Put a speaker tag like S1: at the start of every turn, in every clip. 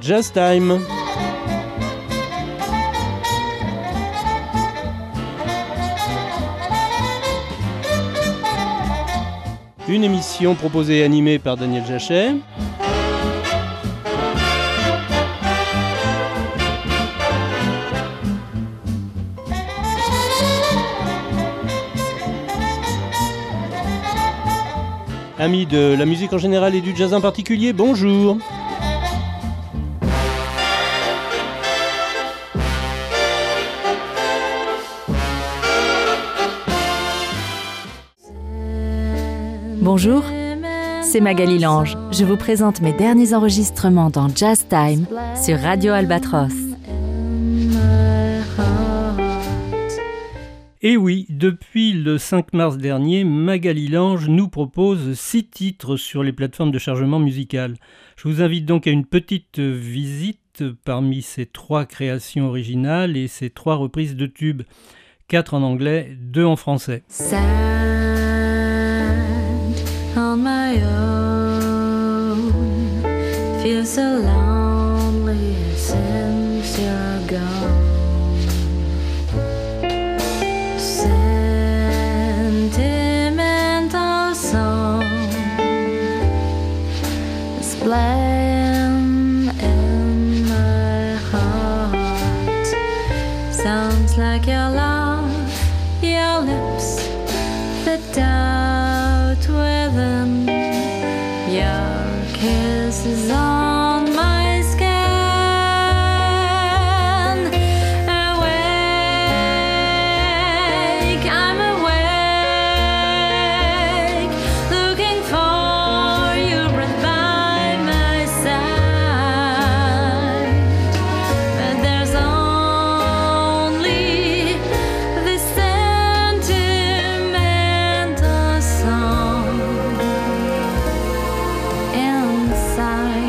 S1: Jazz Time. Une émission proposée et animée par Daniel Jachet. Amis de la musique en général et du jazz en particulier, bonjour.
S2: Bonjour, c'est Magali Lange. Je vous présente mes derniers enregistrements dans Jazz Time sur Radio Albatros.
S1: Et oui, depuis le 5 mars dernier, Magali Lange nous propose 6 titres sur les plateformes de chargement musical. Je vous invite donc à une petite visite parmi ces 3 créations originales et ces 3 reprises de tubes. 4 en anglais, 2 en français.
S2: Sad on my own, feel so lonely since you're gone. Sentimental song is playing in my heart. Sounds like your love, your lips, the doubt within, your kisses on my skin. Awake, I'm awake, looking for your breath by my side. But there's only this sentimental song inside.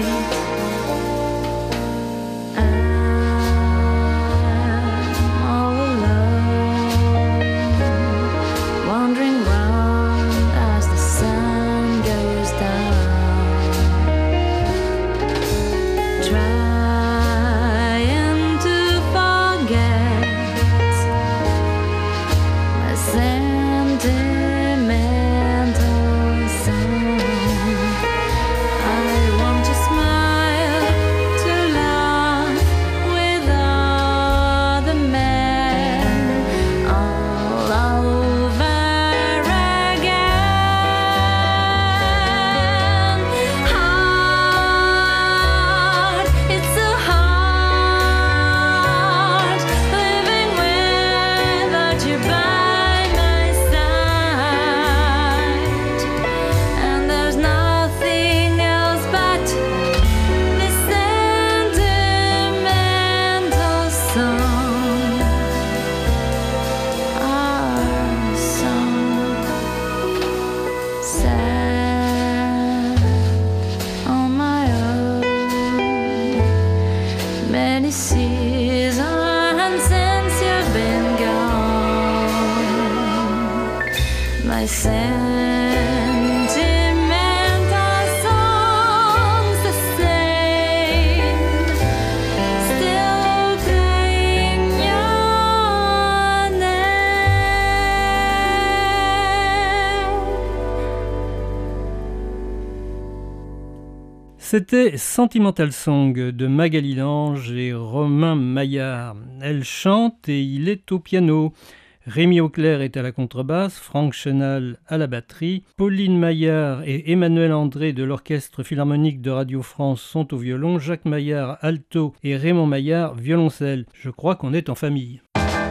S2: I'm all alone, wandering round as the sun goes down, trying to forget my sentimental song. I want to smile, to laugh with other men all over again. Hard, it's so hard living without you by my side. And there's nothing else but this sentimental song, our song. Sad on my own, many seasons since you've been gone. My sentimental song's the same, still playing your name.
S1: C'était Sentimental Song de Magali Lange et Romain Maillard. Elle chante et il est au piano. Rémi Auclair est à la contrebasse, Franck Chenal à la batterie, Pauline Maillard et Emmanuel André de l'Orchestre Philharmonique de Radio France sont au violon, Jacques Maillard alto et Raymond Maillard violoncelle. Je crois qu'on est en famille.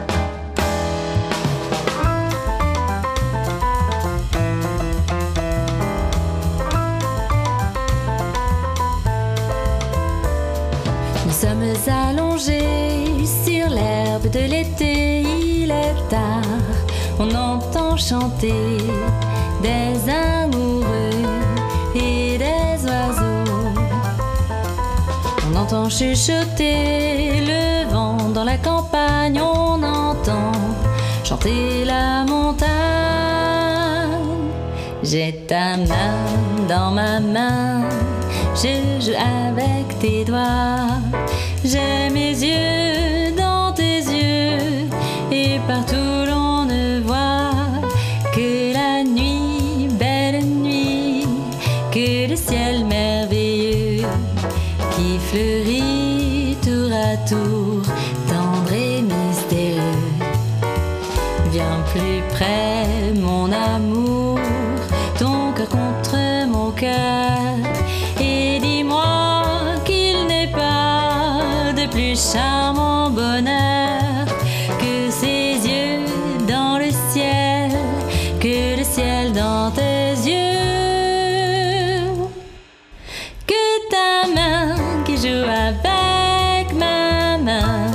S2: Nous sommes allongés sur l'herbe de l'été, il est tard, on entend chanter des amoureux et des oiseaux. On entend chuchoter le vent dans la campagne, on entend chanter la montagne. J'ai ta main dans ma main,
S3: je joue avec tes doigts. J'ai mes yeux dans tes yeux, et partout l'on ne voit que la nuit, belle nuit, que le ciel merveilleux qui fleurit tour à tour, tendre et mystérieux. Viens plus près, mon amour, ton cœur contre mon cœur, et dis-moi qu'il n'est pas de plus charmant bonheur que ces yeux dans le ciel, que le ciel dans tes yeux, que ta main qui joue avec ma main.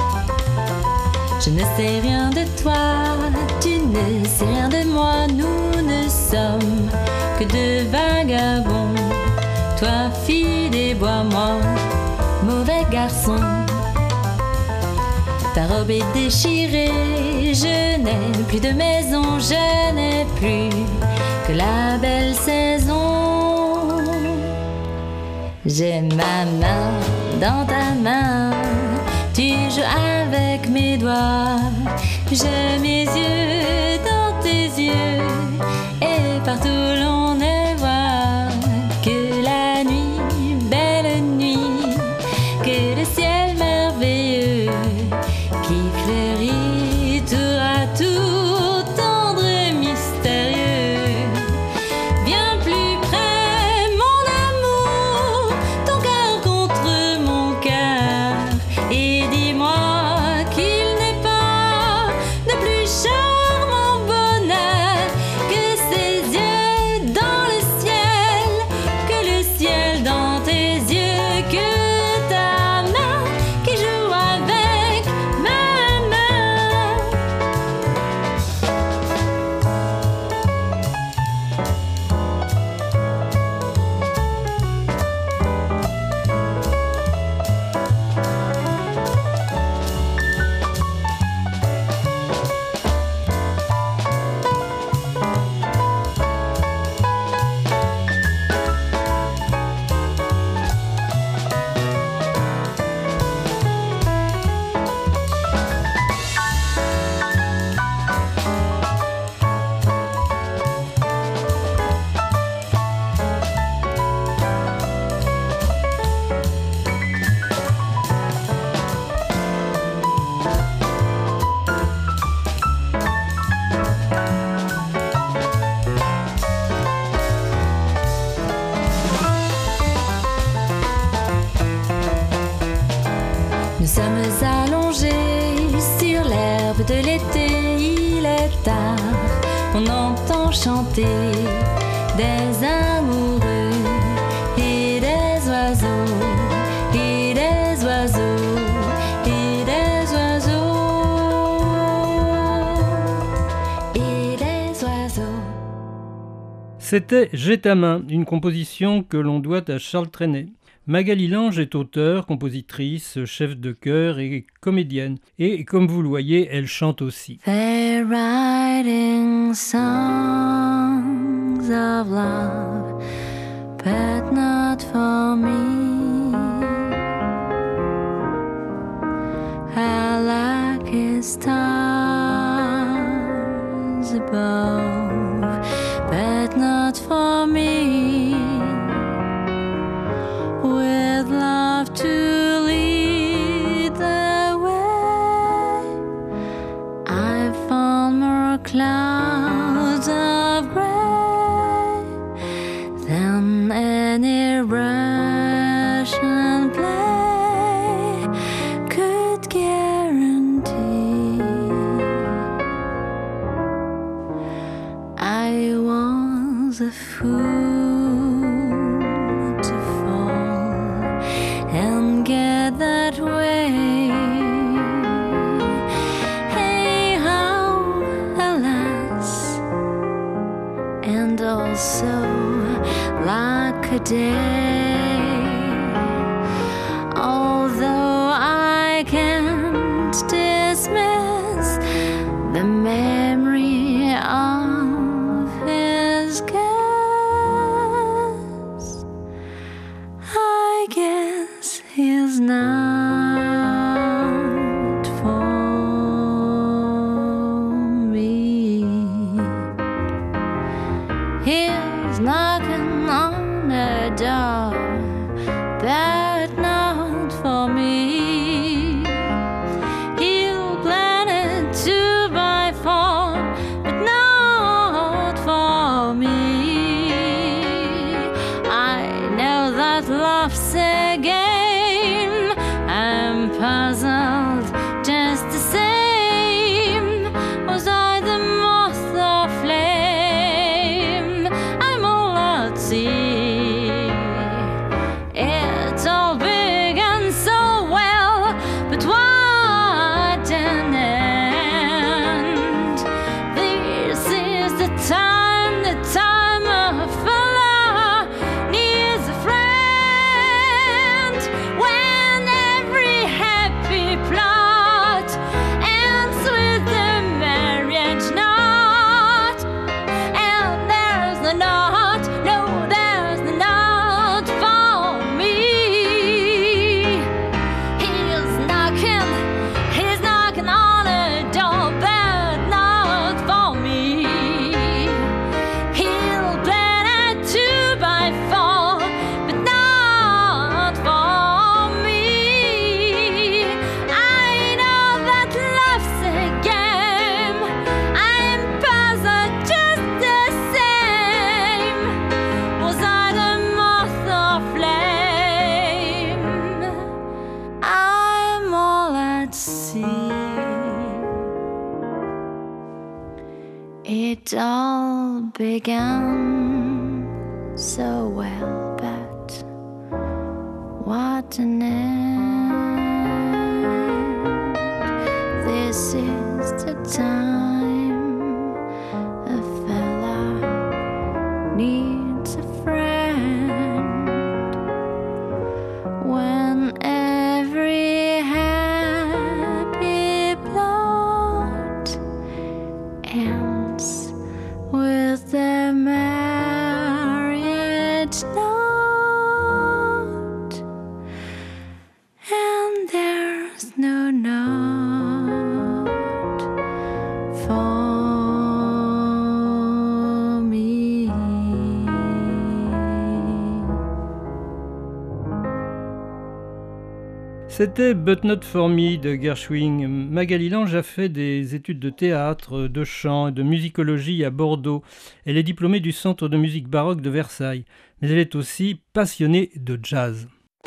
S3: Je ne sais rien de toi, tu ne sais rien de moi, nous ne sommes que deux vagabonds. Toi, fille des bois, moi, mauvais garçon. Ta robe est déchirée, je n'ai plus de maison, je n'ai plus que la belle saison. J'ai ma main dans ta main, tu joues avec mes doigts. J'ai mes yeux dans tes yeux, et partout l'on ne voit que la nuit, belle nuit, que le ciel merveilleux qui fleurit tour à tour, tendre et mystérieux. Viens plus près, mon amour, ton cœur contre mon cœur, et dis-moi qu'il n'est pas de plus charmant bonheur que ces yeux dans le ciel, que le ciel dans tes yeux, que ta main qui joue avec ma main. Nous sommes allongés sur l'herbe de l'été, il est tard, on entend chanter des amoureux et des oiseaux, et des oiseaux, et des oiseaux, et des oiseaux.
S1: C'était J'ai ta main, une composition que l'on doit à Charles Trenet. Magali Lange est auteure, compositrice, chef de chœur et comédienne. Et comme vous le voyez, elle chante aussi.
S3: They're writing songs of love, but not for me. I like his stars above, but not for me. With love to lead the way, I found more clouds of gray than any Russian play could guarantee. I was a fool that way. Hey, how, alas, and also like a day. Although I can't dismiss the memory of his kiss, It all began so well, but what an end. This is the time a fella needs a friend. When every happy plot ends with the marriage note, and there's no note for me.
S1: C'était But Not For Me de Gershwin. Magali Lange a fait des études de théâtre, de chant et de musicologie à Bordeaux. Elle est diplômée du Centre de musique baroque de Versailles, mais elle est aussi passionnée de jazz.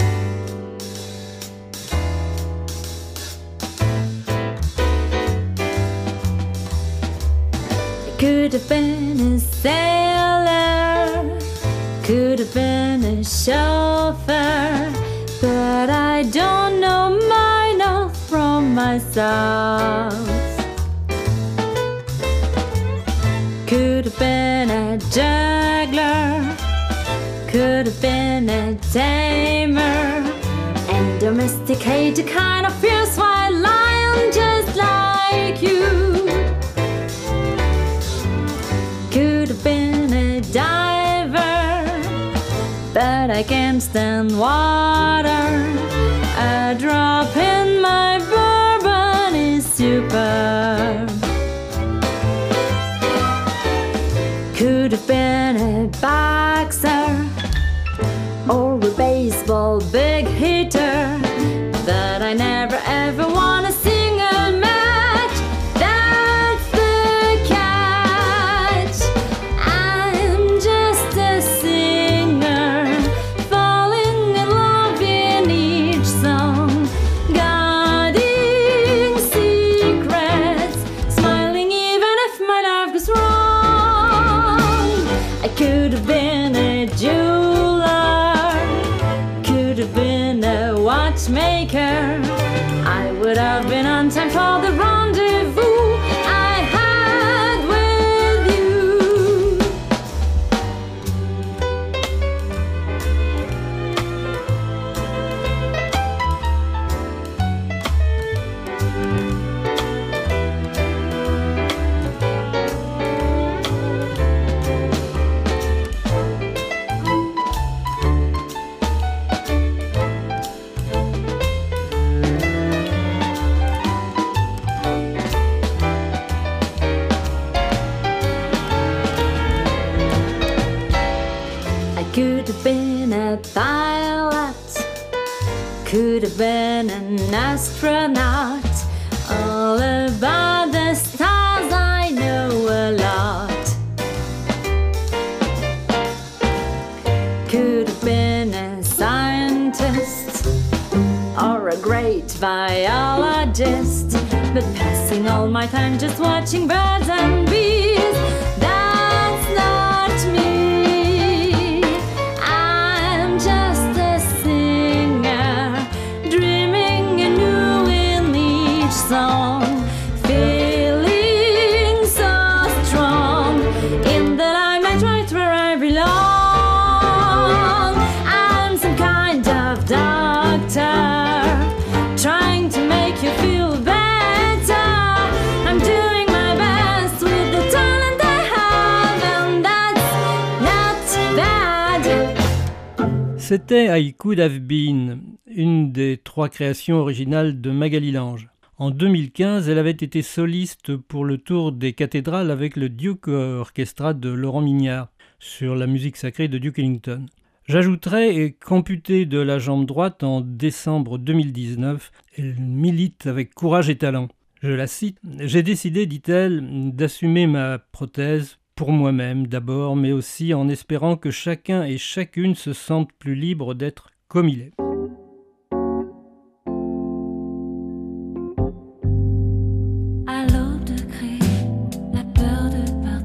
S3: Could have been a sailor, could have been a chauffeur, but I don't know my north from my south. Could have been a juggler, could have been a tamer, and domesticate a kind of fierce white lion just like you. Could have been a diver, but I can't stand water. A drop in my bourbon is superb. Could have been a boxer or a baseball big hitter, but I never ever won a single match. That's the catch. I'm just a singer, falling in love in each song, guarding secrets, smiling even if my life goes wrong. I could have been a jeweler, could have been a watchmaker. I would have been on time for the rendezvous I had with you. I could have been a pilot, could have been an astronaut. All about the stars I know a lot. Could have been a scientist or a great biologist, but passing all my time just watching birds and bees, that's not me. I'm just a singer, dreaming anew in each song, feeling so strong in the limelight right where I belong. I'm some kind of doctor, trying to make you feel better. I'm doing my best with the talent I have, and that's not bad.
S1: C'était I Could Have Been, une des 3 créations originales de Magali Lange. En 2015, elle avait été soliste pour le tour des cathédrales avec le Duke Orchestra de Laurent Mignard sur la musique sacrée de Duke Ellington. J'ajouterai qu'amputée de la jambe droite en décembre 2019, elle milite avec courage et talent. Je la cite, « J'ai décidé, dit-elle, d'assumer ma prothèse pour moi-même d'abord, mais aussi en espérant que chacun et chacune se sente plus libre d'être comme il est. »
S3: À l'aube de cri, la peur de partir.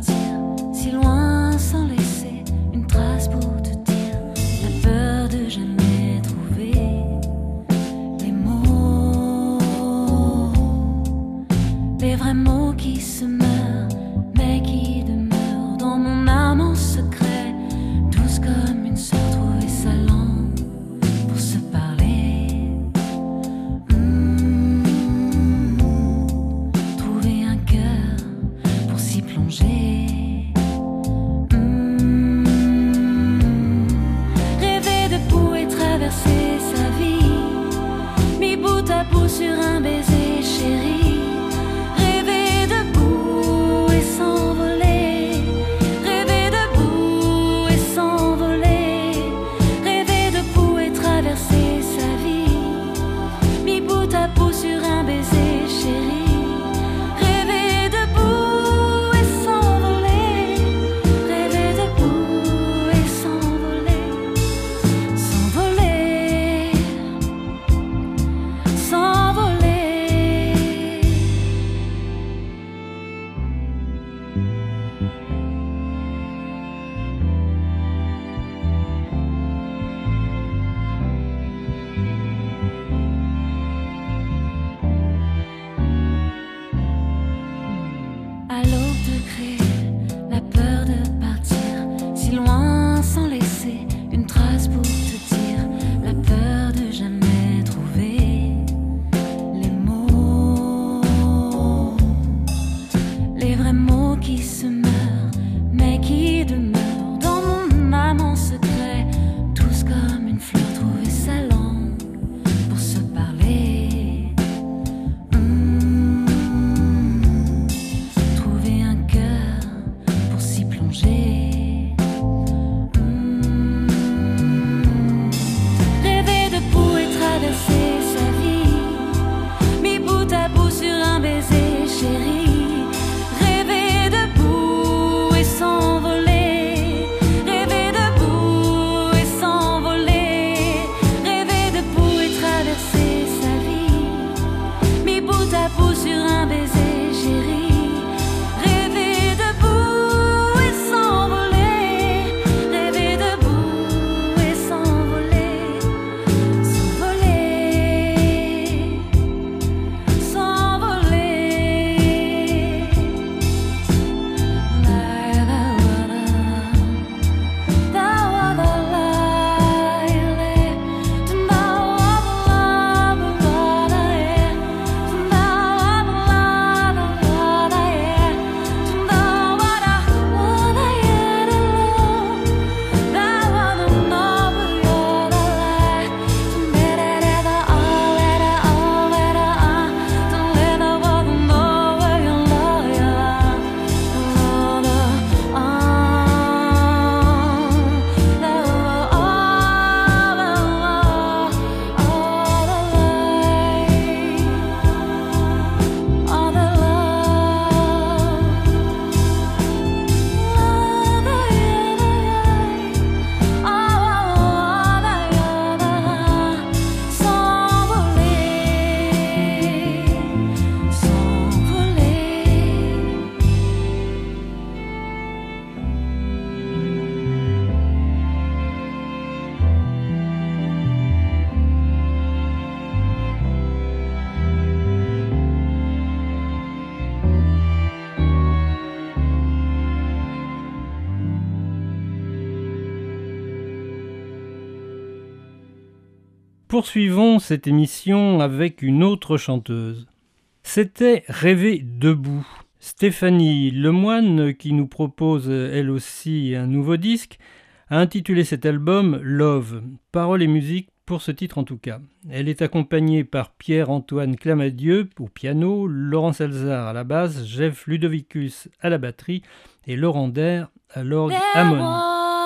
S1: Poursuivons cette émission avec une autre chanteuse. C'était Rêver debout. Stéphanie Lemoine, qui nous propose elle aussi un nouveau disque, a intitulé cet album Love, paroles et musique pour ce titre en tout cas. Elle est accompagnée par Pierre-Antoine Clamadieu au piano, Laurent Salzar à la basse, Jeff Ludovicus à la batterie et Laurent Der à l'orgue Hammond.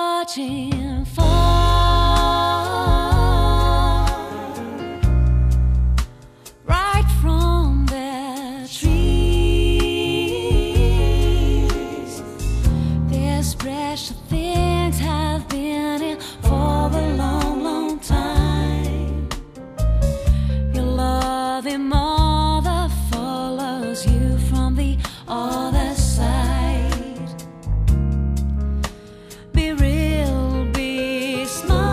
S3: Special things have been here for a long, long time. Your loving mother follows you from the other side. Be real, be smart.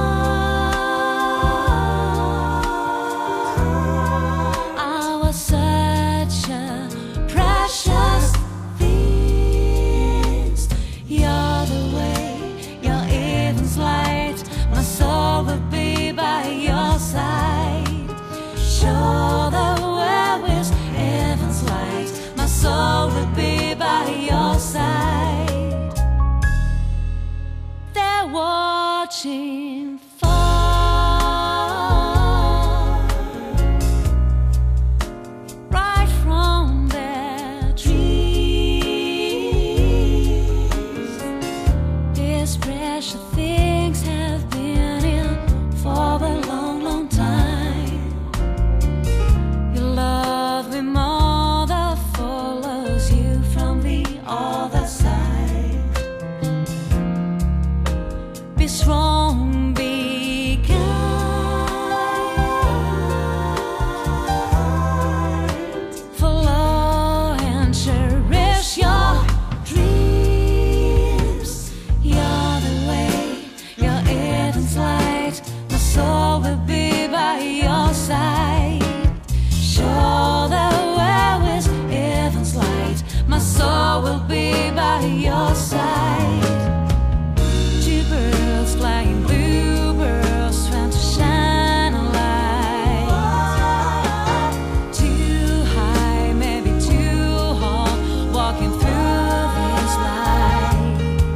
S3: I was such a precious things. You're the way, your even's light. My soul will be by your side. Show the way is heaven's light. My soul will be by your side. They're watching fall right from their trees. These precious things have been here for a long, long time. Your lovely mother follows you from the other side. Be strong, be kind. Follow and cherish your dreams. You're the way, your heaven's light. My soul will be by your side. Show the way with heaven's light. My soul will be by your side. Two birds flying, bluebirds trying to shine a light. Too high, maybe too hard, walking through this light.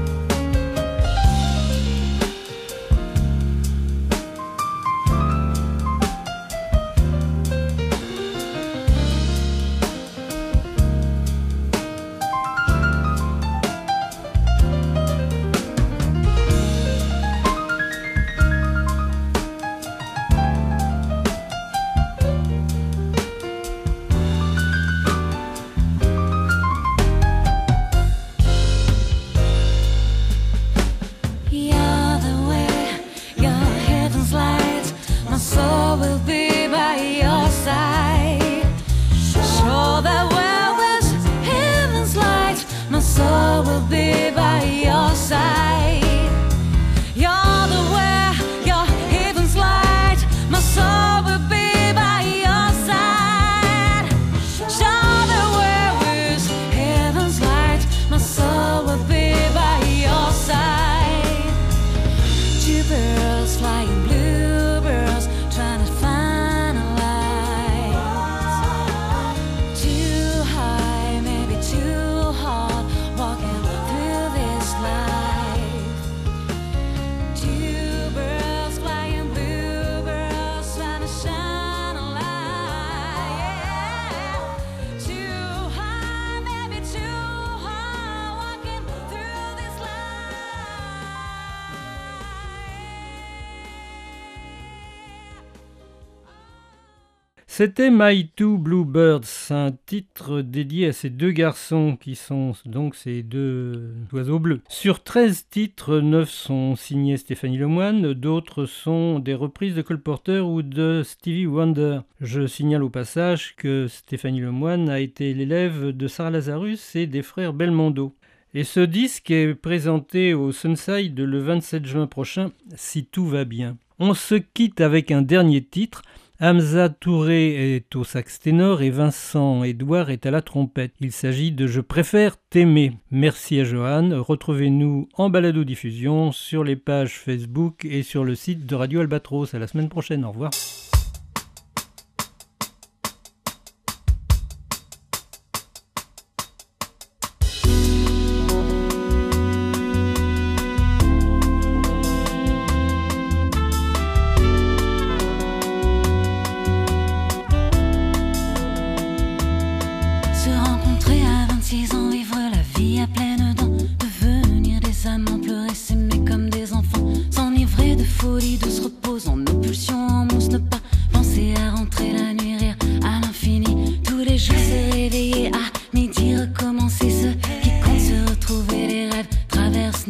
S3: You're the way, your heaven's light. My soul will be by your side. Show that well is heaven's light. My soul will be by your side. You're the way, your heaven's light. My soul will be by your side. Show the way is heaven's light. My soul will be by your side. Two birds flying, bluebirds trying to find a light. Too high, maybe too hard, walking through this life. Two birds flying, bluebirds trying to shine a light. Too high, maybe too hard, walking through this life.
S1: C'était My Two Bluebirds, un titre dédié à ces deux garçons qui sont donc ces deux oiseaux bleus. Sur 13 titres, 9 sont signés Stéphanie Lemoine, d'autres sont des reprises de Cole Porter ou de Stevie Wonder. Je signale au passage que Stéphanie Lemoine a été l'élève de Sarah Lazarus et des frères Belmondo. Et ce disque est présenté au Sunside le 27 juin prochain, si tout va bien. On se quitte avec un dernier titre. Hamza Touré est au sax ténor et Vincent Edouard est à la trompette. Il s'agit de Je préfère t'aimer. Merci à Johan. Retrouvez-nous en balado-diffusion sur les pages Facebook et sur le site de Radio Albatros. À la semaine prochaine. Au revoir.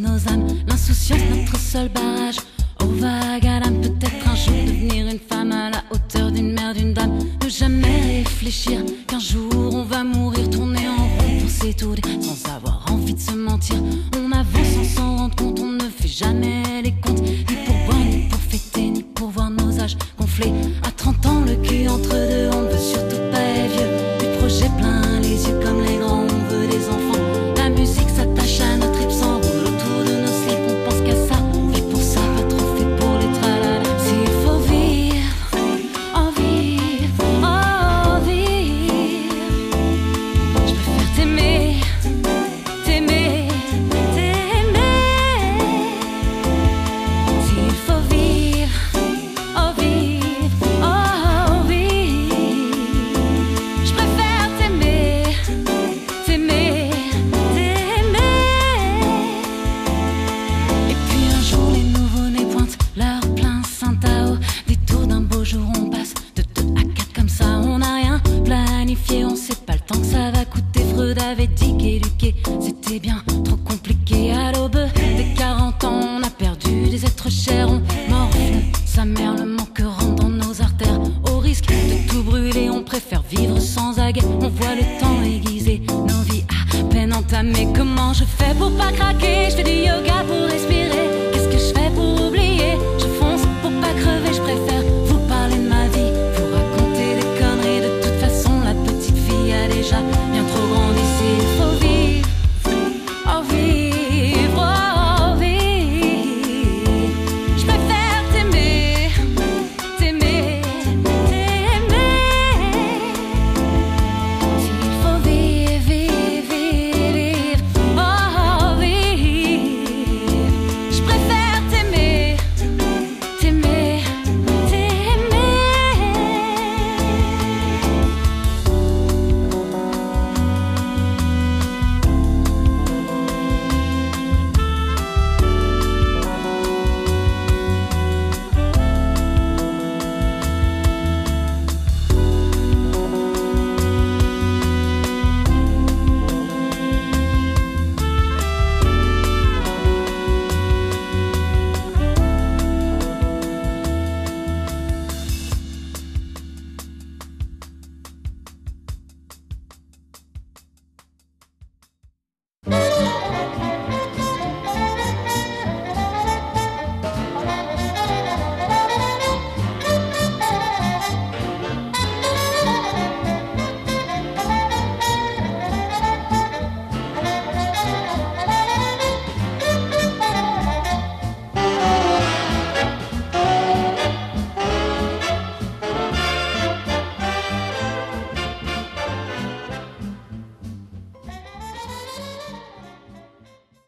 S3: nos âmes. L'insouciance, notre seul barrage. Au vague à l'âme, peut-être un jour devenir une femme à la hauteur d'une mère, d'une dame. Ne jamais réfléchir qu'un jour on va mourir, tourner en rond pour s'étourdir sans avoir envie de se mentir. On avance sans s'en rendre compte, on ne fait jamais les comptes, ni pour boire, ni pour fêter, ni pour voir nos âges gonfler. À 30 ans, le cul entre deux, on ne veut surtout pas être vieux. Du projet plein les yeux comme les grands, on veut des enfants. La musique s'attache à notre tripes, s'enroule autour de nos slips, on pense qu'à ça. Fait pour ça, pas trop fait pour les tralala. S'il faut vivre, en vivre, en vivre, je préfère t'aimer, t'aimer, t'aimer. S'il faut vivre, en vivre, en vivre, je préfère t'aimer, t'aimer, t'aimer. Et puis un jour les nouveaux-nés pointent leur plein Saint-Tao. Détour d'un beau jour on passe de 2 à 4 comme ça. On n'a rien planifié, on sait pas le temps que ça va coûter. Freud avait dit qu'éduquer c'était bien trop compliqué. À l'aube des 40 ans on a perdu des êtres chers. On morfle sa mère, le manque rentre dans nos artères. Au risque de tout brûler, on préfère vivre sans aguet. On voit le temps aiguiser nos vies à peine entamées. Comment je fais pour pas craquer? Je fais du yoga pour